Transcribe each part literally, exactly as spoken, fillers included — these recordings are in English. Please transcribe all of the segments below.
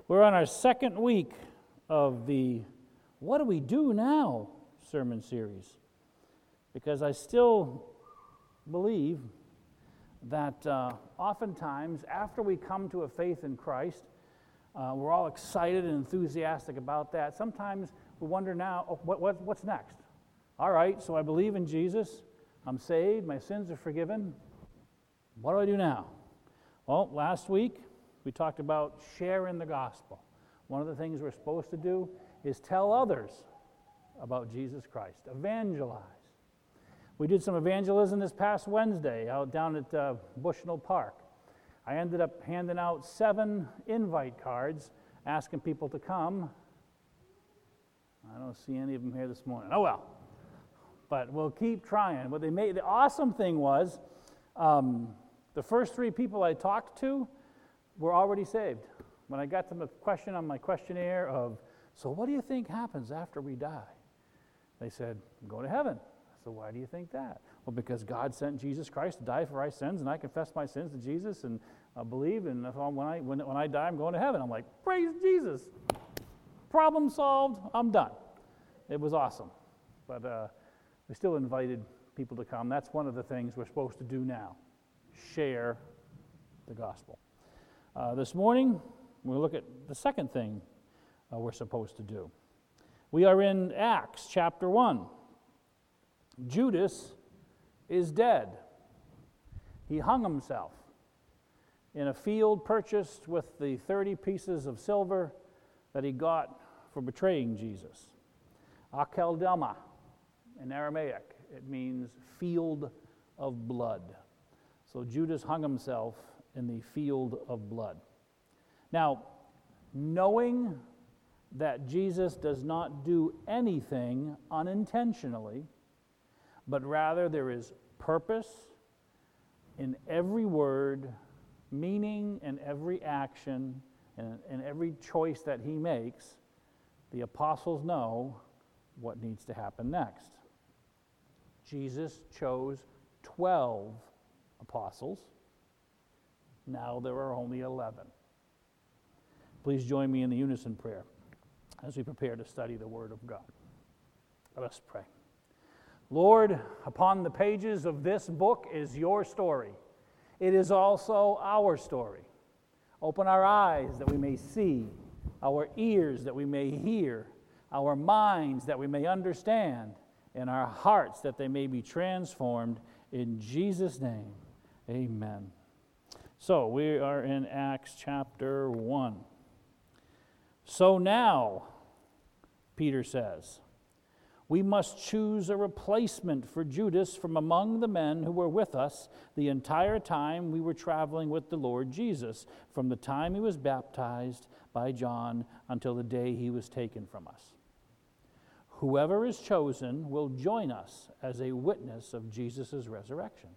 We're on our second week of the What Do We Do Now sermon series, because I still believe that uh, oftentimes after we come to a faith in Christ, uh, we're all excited and enthusiastic about that. Sometimes we wonder now, oh, what, what, what's next? All right, so I believe in Jesus. I'm saved. My sins are forgiven. What do I do now? Well, last week we talked about sharing the gospel. One of the things we're supposed to do is tell others about Jesus Christ, evangelize. We did some evangelism this past Wednesday out down at uh, Bushnell Park. I ended up handing out seven invite cards asking people to come. I don't see any of them here this morning. Oh well, but we'll keep trying. What they made, the awesome thing was, um, the first three people I talked to were already saved. When I got to the question on my questionnaire of, so what do you think happens after we die? They said, go to heaven. So why do you think that? Well, because God sent Jesus Christ to die for our sins, and I confess my sins to Jesus and uh, believe, and if I'm, when I when, when I die, I'm going to heaven. I'm like, praise Jesus. Problem solved. I'm done. It was awesome. But uh, we still invited people to come. That's one of the things we're supposed to do now. Share the gospel. Uh, this morning, we'll look at the second thing uh, we're supposed to do. We are in Acts chapter one. Judas is dead. He hung himself in a field purchased with the thirty pieces of silver that he got for betraying Jesus. Akeldama in Aramaic, it means field of blood. So Judas hung himself in the field of blood. Now, knowing that Jesus does not do anything unintentionally, but rather there is purpose in every word, meaning in every action, and in every choice that he makes, the apostles know what needs to happen next. Jesus chose twelve apostles. Now there are only eleven. Please join me in the unison prayer as we prepare to study the Word of God. Let us pray. Lord, upon the pages of this book is your story. It is also our story. Open our eyes that we may see, our ears that we may hear, our minds that we may understand, and our hearts that they may be transformed. In Jesus' name, amen. So, we are in Acts chapter one. So now, Peter says, we must choose a replacement for Judas from among the men who were with us the entire time we were traveling with the Lord Jesus, from the time he was baptized by John until the day he was taken from us. Whoever is chosen will join us as a witness of Jesus' resurrection.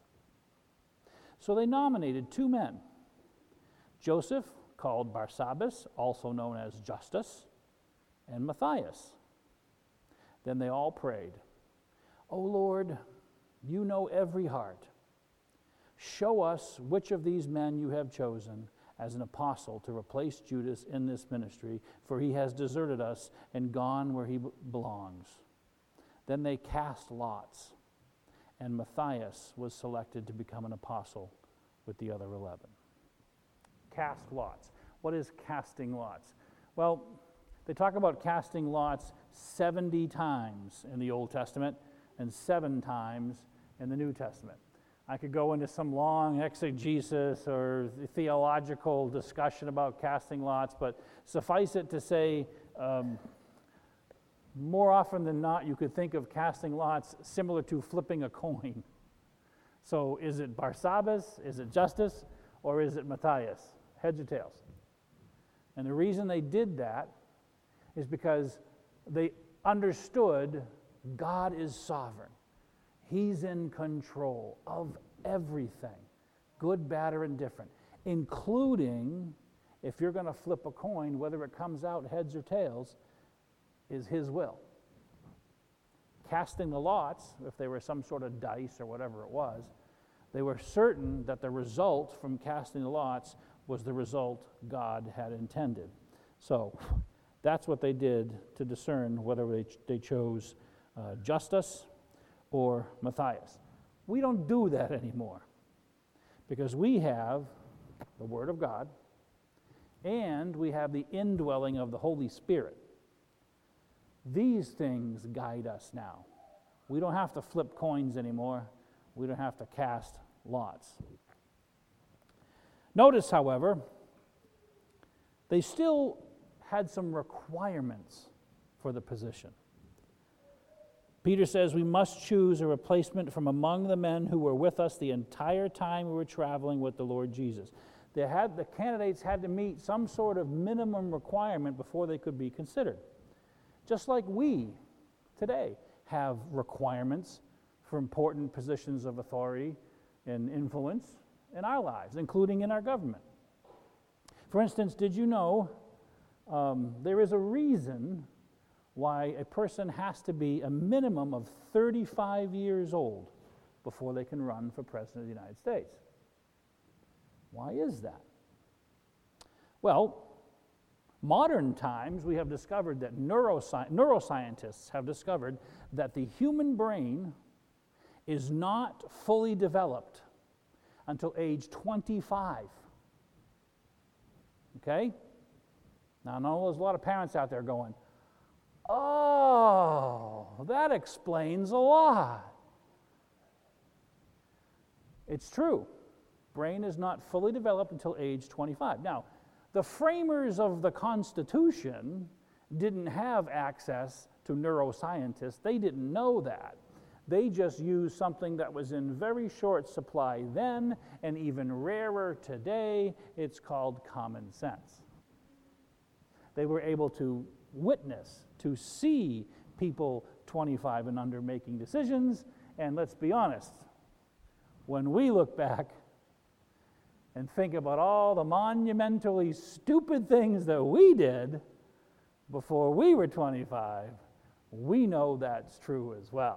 So they nominated two men, Joseph, called Barsabbas, also known as Justus, and Matthias. Then they all prayed, O Lord, you know every heart. Show us which of these men you have chosen as an apostle to replace Judas in this ministry, for he has deserted us and gone where he b- belongs. Then they cast lots, and Matthias was selected to become an apostle with the other eleven. Cast lots. What is casting lots? Well, they talk about casting lots seventy times in the Old Testament and seven times in the New Testament. I could go into some long exegesis or theological discussion about casting lots, but suffice it to say, um, more often than not, you could think of casting lots similar to flipping a coin. So is it Barsabbas, is it Justus, or is it Matthias? Heads or tails? And the reason they did that is because they understood God is sovereign. He's in control of everything, good, bad, or indifferent, including if you're going to flip a coin, whether it comes out heads or tails, is his will. Casting the lots, if they were some sort of dice or whatever it was, they were certain that the result from casting the lots was the result God had intended. So that's what they did to discern whether they, ch- they chose uh, Justus or Matthias. We don't do that anymore because we have the Word of God and we have the indwelling of the Holy Spirit. These things guide us now. We don't have to flip coins anymore. We don't have to cast lots. Notice, however, they still had some requirements for the position. Peter says we must choose a replacement from among the men who were with us the entire time we were traveling with the Lord Jesus. They had, the candidates had to meet some sort of minimum requirement before they could be considered. Just like we today have requirements for important positions of authority and influence in our lives, including in our government. For instance, did you know um, there is a reason why a person has to be a minimum of thirty-five years old before they can run for President of the United States? Why is that? Well, modern times we have discovered that neurosci- neuroscientists have discovered that the human brain is not fully developed until age twenty-five. Okay? Now, I know there's a lot of parents out there going, oh, that explains a lot. It's true. Brain is not fully developed until age twenty-five. Now, the framers of the Constitution didn't have access to neuroscientists. They didn't know that. They just used something that was in very short supply then, and even rarer today. It's called common sense. They were able to witness, to see people twenty-five and under making decisions, and let's be honest, when we look back and think about all the monumentally stupid things that we did before we were twenty-five, we know that's true as well.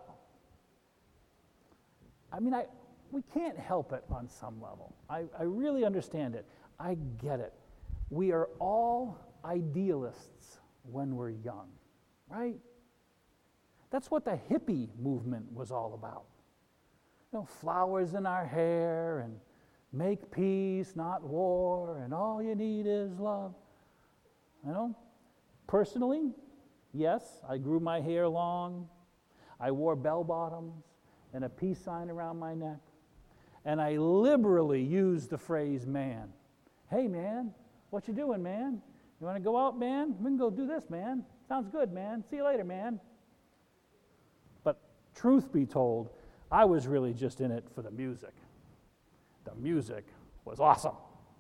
I mean, I, we can't help it on some level. I, I really understand it. I get it. We are all idealists when we're young, right? That's what the hippie movement was all about. You know, flowers in our hair and make peace, not war, and all you need is love. You know, personally, yes, I grew my hair long. I wore bell bottoms and a peace sign around my neck. And I liberally used the phrase man. Hey, man, what you doing, man? You want to go out, man? We can go do this, man. Sounds good, man. See you later, man. But truth be told, I was really just in it for the music. The music was awesome.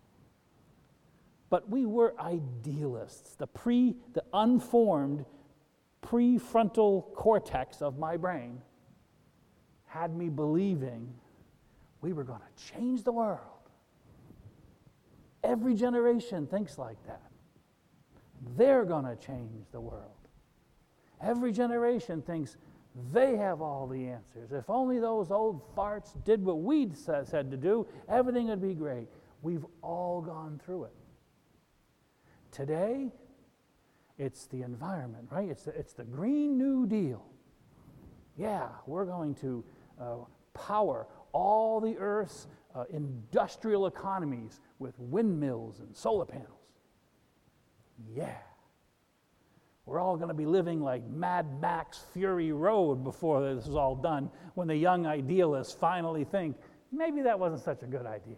But we were idealists. The pre, the unformed prefrontal cortex of my brain had me believing we were going to change the world. Every generation thinks like that. They're going to change the world. Every generation thinks they have all the answers. If only those old farts did what we said to do, everything would be great. We've all gone through it. Today, it's the environment, right? It's the, it's the Green New Deal. Yeah, we're going to uh, power all the Earth's uh, industrial economies with windmills and solar panels. Yeah. We're all going to be living like Mad Max Fury Road before this is all done, when the young idealists finally think, maybe that wasn't such a good idea.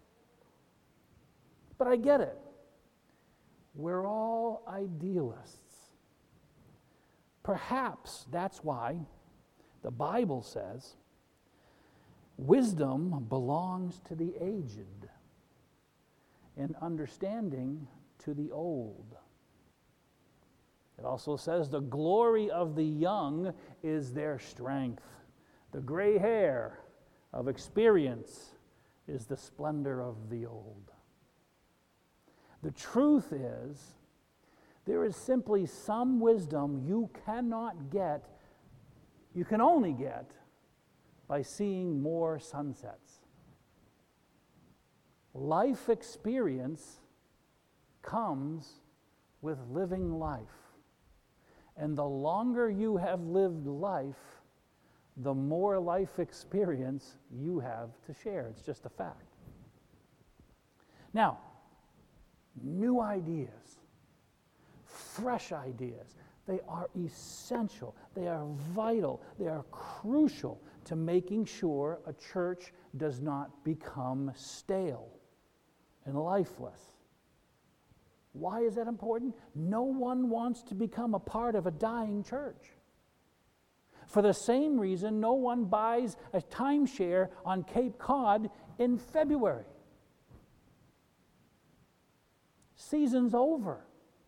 But I get it. We're all idealists. Perhaps that's why the Bible says wisdom belongs to the aged and understanding to the old. It also says the glory of the young is their strength. The gray hair of experience is the splendor of the old. The truth is, there is simply some wisdom you cannot get, you can only get by seeing more sunsets. Life experience comes with living life. And the longer you have lived life, the more life experience you have to share. It's just a fact. Now, new ideas, fresh ideas, they are essential, they are vital, they are crucial to making sure a church does not become stale and lifeless. Why is that important? No one wants to become a part of a dying church. For the same reason, no one buys a timeshare on Cape Cod in February. Season's over.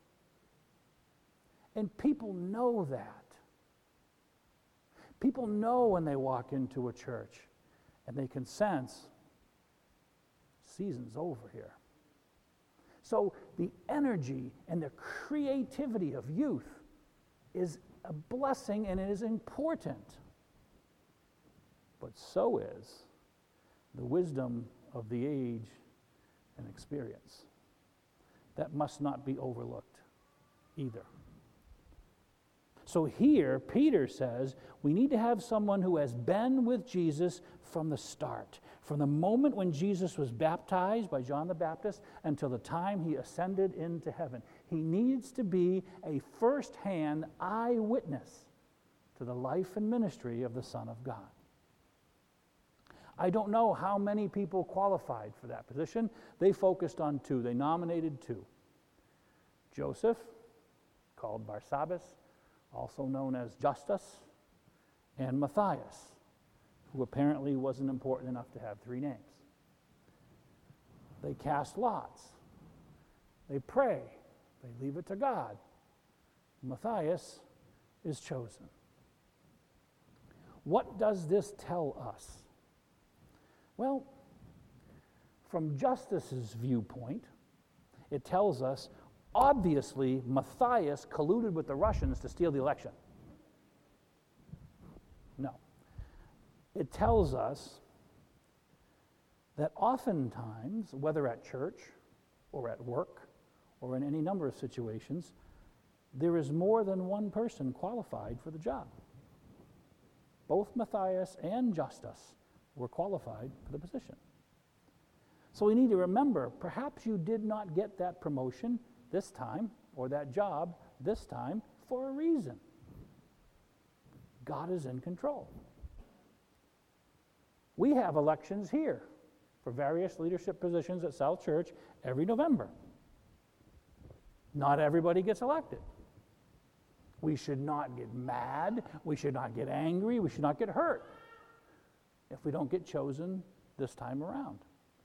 And people know that. People know when they walk into a church, and they can sense season's over here. So the energy and the creativity of youth is a blessing, and it is important. But so is the wisdom of the age and experience. That must not be overlooked either. So here, Peter says, we need to have someone who has been with Jesus from the start, from the moment when Jesus was baptized by John the Baptist until the time he ascended into heaven. He needs to be a first-hand eyewitness to the life and ministry of the Son of God. I don't know how many people qualified for that position. They focused on two. They nominated two. Joseph, called Barsabbas, also known as Justus, and Matthias, who apparently wasn't important enough to have three names. They cast lots. They pray. They leave it to God. Matthias is chosen. What does this tell us? Well, from Justus's viewpoint, it tells us, obviously, Matthias colluded with the Russians to steal the election. No. It tells us that oftentimes, whether at church or at work or in any number of situations, there is more than one person qualified for the job. Both Matthias and Justus were qualified for the position. So we need to remember, perhaps you did not get that promotion this time, or that job this time, for a reason. God is in control. We have elections here for various leadership positions at South Church every November. Not everybody gets elected. We should not get mad. We should not get angry. We should not get hurt if we don't get chosen this time around.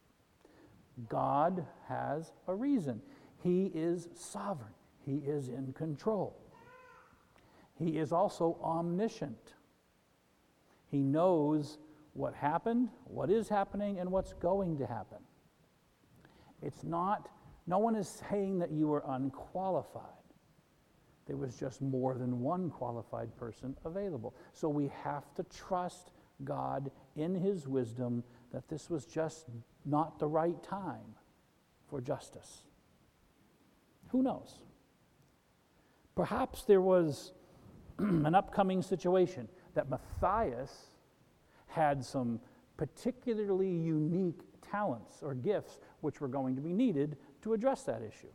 God has a reason. He is sovereign. He is in control. He is also omniscient. He knows what happened, what is happening, and what's going to happen. It's not, no one is saying that you were unqualified. There was just more than one qualified person available. So we have to trust God in His wisdom that this was just not the right time for Justus. Who knows? Perhaps there was an upcoming situation that Matthias had some particularly unique talents or gifts which were going to be needed to address that issue.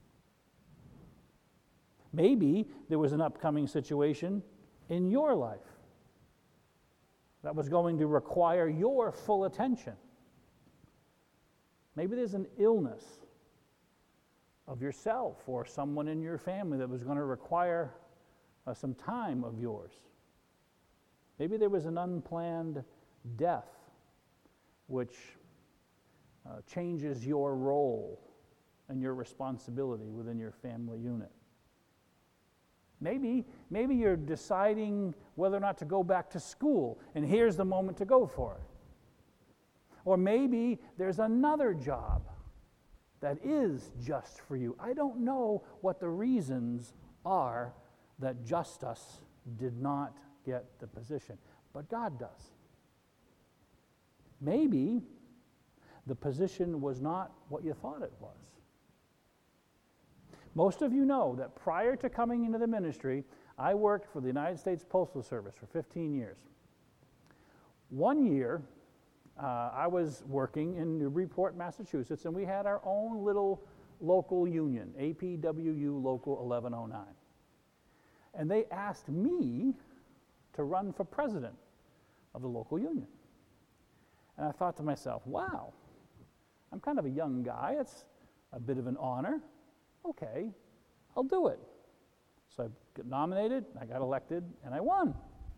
Maybe there was an upcoming situation in your life that was going to require your full attention. Maybe there's an illness of yourself or someone in your family that was going to require uh, some time of yours. Maybe there was an unplanned death which uh, changes your role and your responsibility within your family unit. Maybe, maybe you're deciding whether or not to go back to school, and here's the moment to go for it. Or maybe there's another job that is just for you. I don't know what the reasons are that Justus did not get the position, but God does. Maybe the position was not what you thought it was. Most of you know that prior to coming into the ministry, I worked for the United States Postal Service for fifteen years. One year, uh, I was working in Newburyport, Massachusetts, and we had our own little local union, A P W U Local eleven oh nine. And they asked me to run for president of the local union. And I thought to myself, wow, I'm kind of a young guy. It's a bit of an honor. Okay, I'll do it. So I got nominated, I got elected, and I won.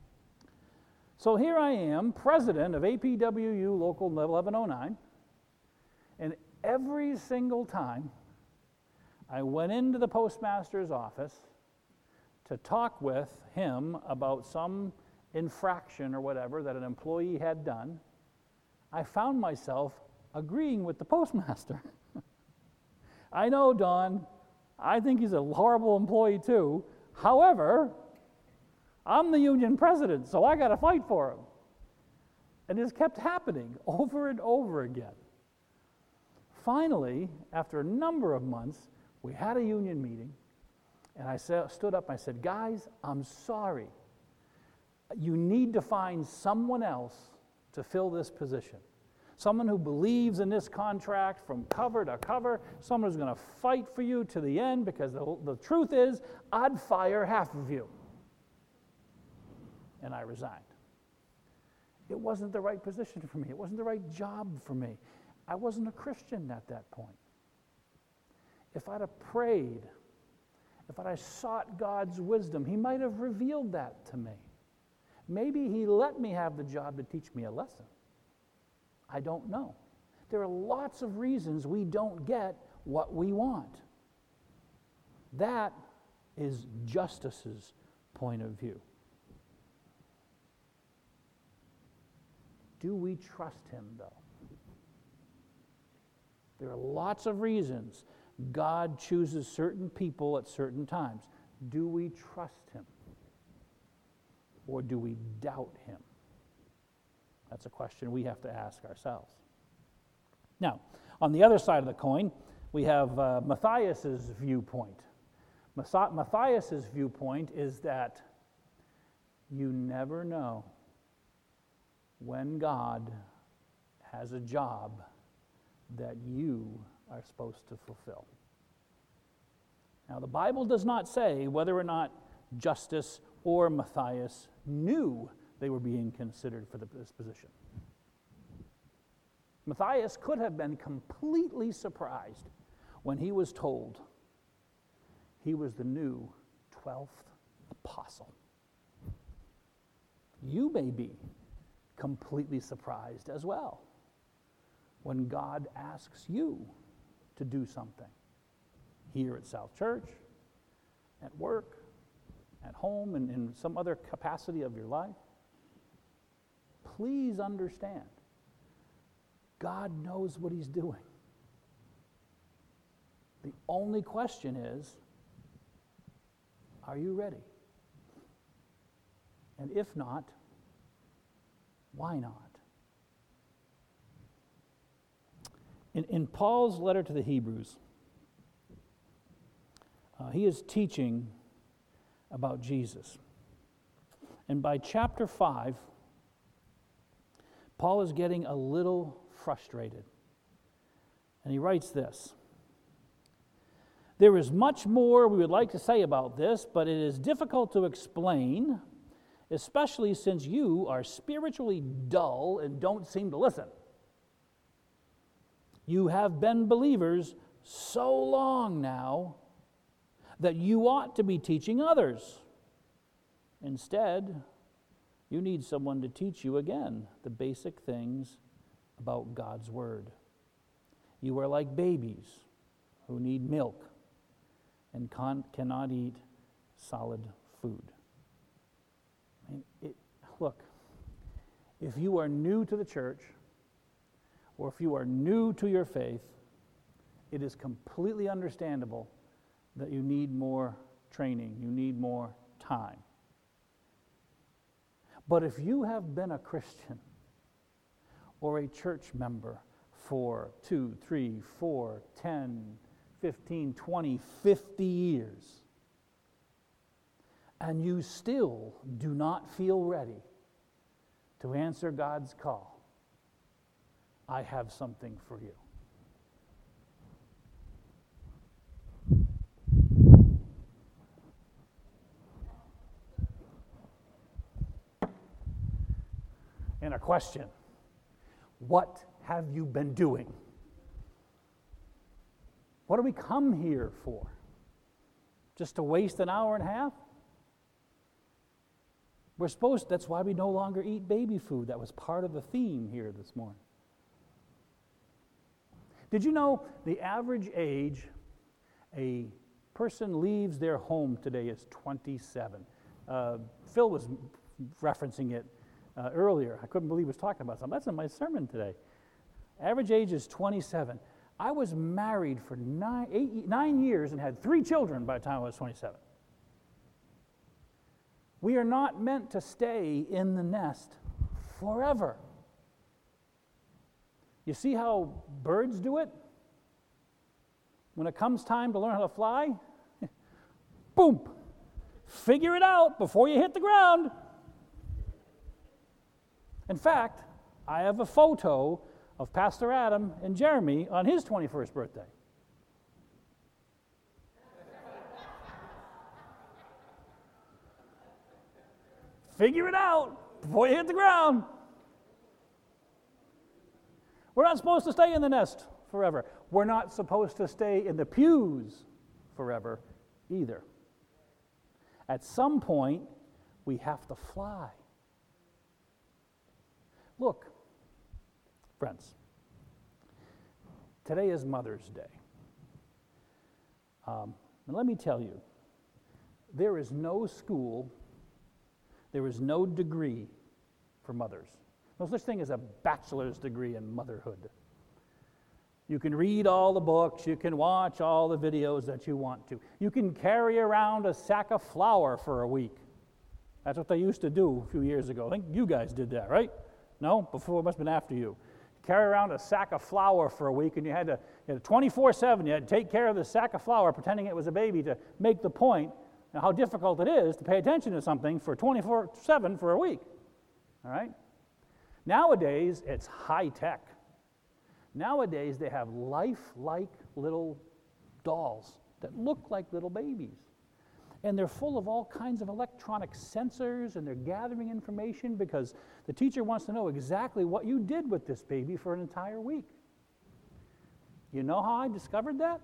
So here I am, president of A P W U Local eleven oh nine, and every single time I went into the postmaster's office to talk with him about some infraction or whatever that an employee had done, I found myself agreeing with the postmaster. I know, Don, I think he's a horrible employee too. However, I'm the union president, so I got to fight for him. And this kept happening over and over again. Finally, after a number of months, we had a union meeting, and I sa- stood up and I said, guys, I'm sorry. You need to find someone else to fill this position. Someone who believes in this contract from cover to cover, someone who's going to fight for you to the end, because the, the truth is, I'd fire half of you. And I resigned. It wasn't the right position for me. It wasn't the right job for me. I wasn't a Christian at that point. If I'd have prayed, if I'd have sought God's wisdom, he might have revealed that to me. Maybe he let me have the job to teach me a lesson. I don't know. There are lots of reasons we don't get what we want. That is justice's point of view. Do we trust him, though? There are lots of reasons God chooses certain people at certain times. Do we trust him? Or do we doubt him? That's a question we have to ask ourselves. Now, on the other side of the coin, we have uh, Matthias's viewpoint. Matthias's viewpoint is that you never know when God has a job that you are supposed to fulfill. Now, the Bible does not say whether or not Justus or Matthias knew they were being considered for this position. Matthias could have been completely surprised when he was told he was the new twelfth apostle. You may be completely surprised as well when God asks you to do something here at South Church, at work, at home, and in some other capacity of your life. Please understand, God knows what he's doing. The only question is, are you ready? And if not, why not? In, in Paul's letter to the Hebrews, uh, he is teaching about Jesus. And by chapter five, Paul is getting a little frustrated. And he writes this: there is much more we would like to say about this, but it is difficult to explain, especially since you are spiritually dull and don't seem to listen. You have been believers so long now that you ought to be teaching others. Instead, you need someone to teach you again the basic things about God's Word. You are like babies who need milk and con- cannot eat solid food. I mean, it, look, if you are new to the church, or if you are new to your faith, it is completely understandable that you need more training, you need more time. But if you have been a Christian or a church member for two, three, four, ten, fifteen, twenty, fifty years, and you still do not feel ready to answer God's call, I have something for you. And a question: what have you been doing? What do we come here for? Just to waste an hour and a half? We're supposed, that's why we no longer eat baby food. That was part of the theme here this morning. Did you know the average age a person leaves their home today is twenty-seven? Uh, Phil was referencing it uh, earlier. I couldn't believe he was talking about something. That's in my sermon today. Average age is twenty-seven. I was married for nine, eight, nine years and had three children by the time I was twenty-seven. We are not meant to stay in the nest forever. You see how birds do it? When it comes time to learn how to fly, boom, figure it out before you hit the ground. In fact, I have a photo of Pastor Adam and Jeremy on his twenty-first birthday. Figure it out before you hit the ground. We're not supposed to stay in the nest forever. We're not supposed to stay in the pews forever either. At some point, we have to fly. Look, friends, today is Mother's Day. Um, and let me tell you, there is no school, there is no degree for mothers. No such thing as a bachelor's degree in motherhood. You can read all the books, you can watch all the videos that you want to. You can carry around a sack of flour for a week. That's what they used to do a few years ago. I think you guys did that, right? No? Before, it must have been after you. Carry around a sack of flour for a week, and you had to, twenty-four seven, you had to take care of the sack of flour, pretending it was a baby to make the point. Now, how difficult it is to pay attention to something for twenty-four seven for a week. All right? Nowadays, it's high tech. Nowadays, they have lifelike little dolls that look like little babies. And they're full of all kinds of electronic sensors, and they're gathering information because the teacher wants to know exactly what you did with this baby for an entire week. You know how I discovered that?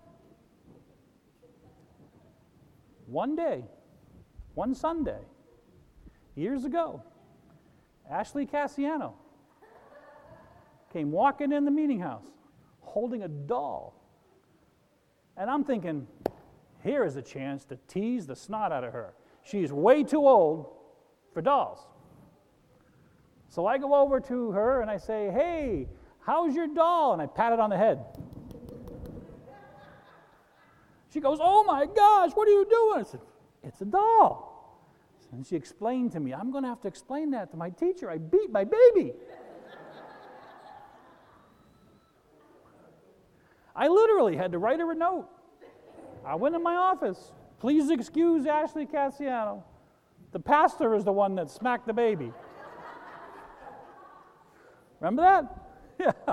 One day, one Sunday, years ago, Ashley Cassiano came walking in the meeting house holding a doll. And I'm thinking, here is a chance to tease the snot out of her. She's way too old for dolls. So I go over to her and I say, hey, how's your doll? And I pat it on the head. She goes, oh my gosh, what are you doing? I said, it's a doll. And she explained to me, I'm going to have to explain that to my teacher. I beat my baby. I literally had to write her a note. I went in my office. Please excuse Ashley Cassiano. The pastor is the one that smacked the baby. Remember that? Yeah.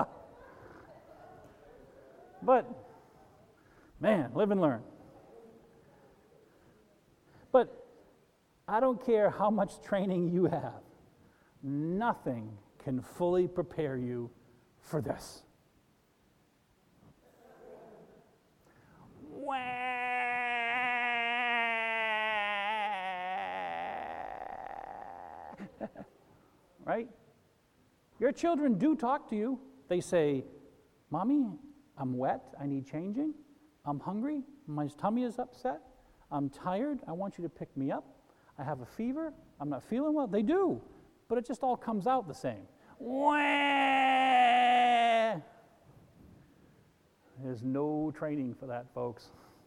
But, man, live and learn. But I don't care how much training you have. Nothing can fully prepare you for this. Right? Your children do talk to you. They say, Mommy, I'm wet, I need changing. I'm hungry, my tummy is upset. I'm tired, I want you to pick me up. I have a fever, I'm not feeling well. They do, but it just all comes out the same. There's no training for that, folks.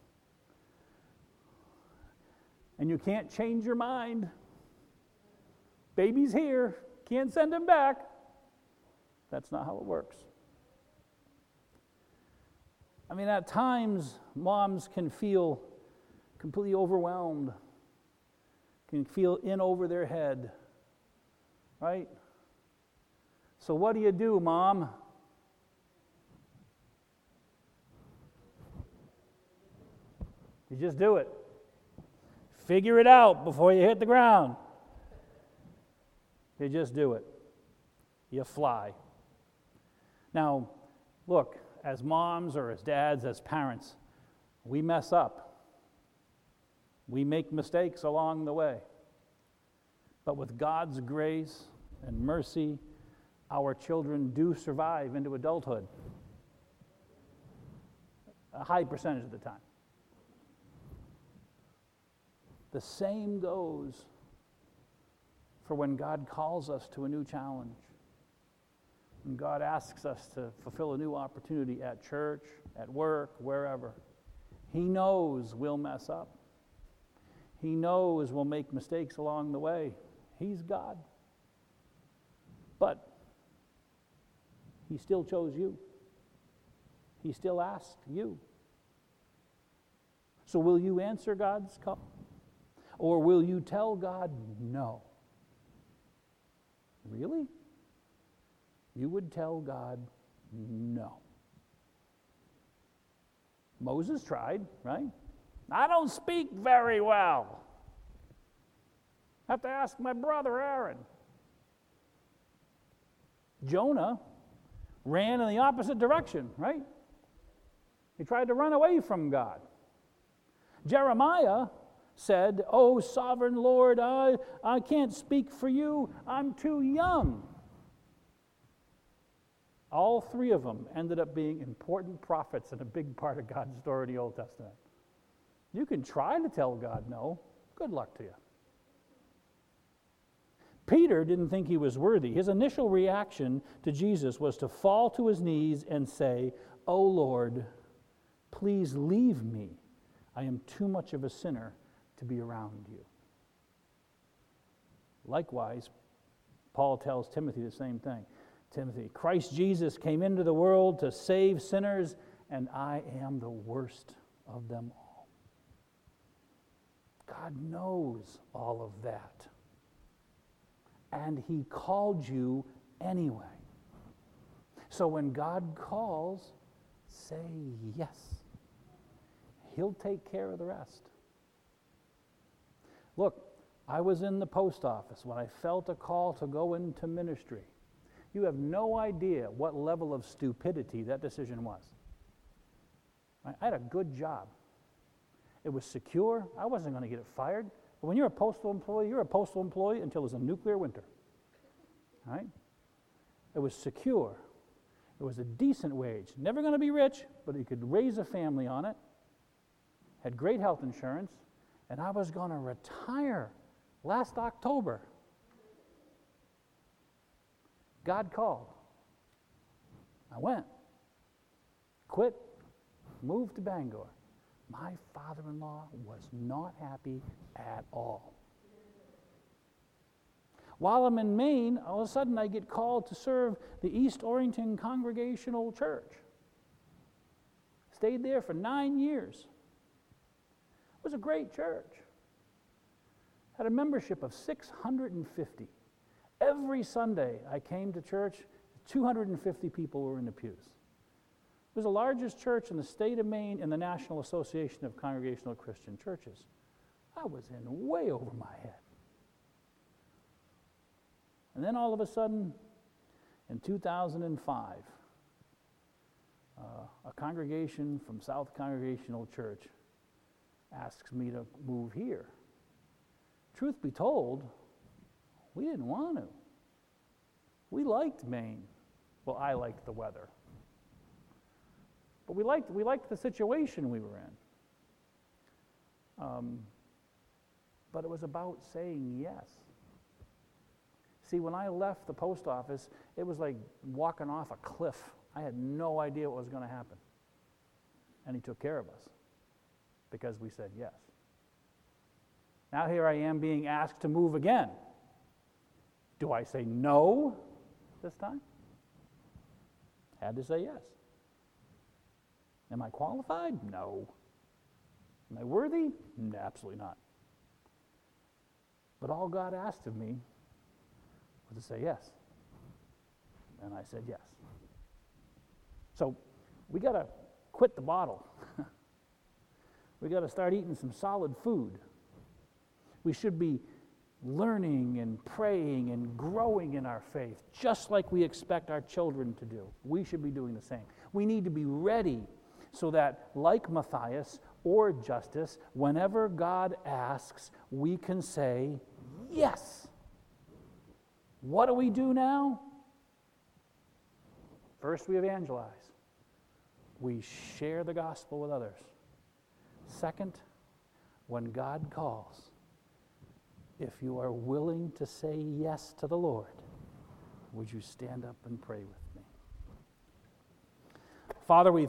And you can't change your mind. Baby's here, can't send him back. That's not how it works. I mean, at times, moms can feel completely overwhelmed, can feel in over their head, right? So what do you do, Mom? You just do it. Figure it out before you hit the ground. You just do it. You fly. Now, look, as moms or as dads, as parents, we mess up. We make mistakes along the way. But with God's grace and mercy, our children do survive into adulthood. A high percentage of the time. The same goes for when God calls us to a new challenge. When God asks us to fulfill a new opportunity at church, at work, wherever. He knows we'll mess up. He knows we'll make mistakes along the way. He's God. But He still chose you. He still asked you. So will you answer God's call? Or will you tell God no? Really? You would tell God no. Moses tried, right? I don't speak very well. I have to ask my brother Aaron. Jonah ran in the opposite direction, right? He tried to run away from God. Jeremiah said, "Oh, sovereign Lord, I, I can't speak for you. I'm too young." All three of them ended up being important prophets and a big part of God's story in the Old Testament. You can try to tell God no. Good luck to you. Peter didn't think he was worthy. His initial reaction to Jesus was to fall to his knees and say, "Oh Lord, please leave me. I am too much of a sinner to be around you." Likewise, Paul tells Timothy the same thing. Timothy, Christ Jesus came into the world to save sinners, and I am the worst of them all. God knows all of that. And He called you anyway. So when God calls, say yes. He'll take care of the rest. Look, I was in the post office when I felt a call to go into ministry. You have no idea what level of stupidity that decision was. I had a good job. It was secure. I wasn't going to get it fired. But when you're a postal employee, you're a postal employee until there's a nuclear winter. All right? It was secure. It was a decent wage. Never going to be rich, but you could raise a family on it. Had great health insurance. And I was going to retire last October. God called. I went. Quit. Moved to Bangor. My father-in-law was not happy at all. While I'm in Maine, all of a sudden I get called to serve the East Orrington Congregational Church. Stayed there for nine years. It was a great church. Had a membership of six hundred fifty. Every Sunday I came to church, two hundred fifty people were in the pews. It was the largest church in the state of Maine in the National Association of Congregational Christian Churches. I was in way over my head. And then all of a sudden, in two thousand five, uh, a congregation from South Congregational Church asks me to move here. Truth be told, we didn't want to. We liked Maine. Well, I liked the weather. But we liked, we liked the situation we were in. Um, but it was about saying yes. See, when I left the post office, it was like walking off a cliff. I had no idea what was going to happen. And He took care of us because we said yes. Now here I am being asked to move again. Do I say no this time? Had to say yes. Am I qualified? No. Am I worthy? No, absolutely not. But all God asked of me was to say yes. And I said yes. So we got to quit the bottle. We got to start eating some solid food. We should be learning and praying and growing in our faith, just like we expect our children to do. We should be doing the same. We need to be ready so that, like Matthias or Justus, whenever God asks, we can say, yes. What do we do now? First, we evangelize. We share the gospel with others. Second, when God calls, if you are willing to say yes to the Lord, would you stand up and pray with me? Father, we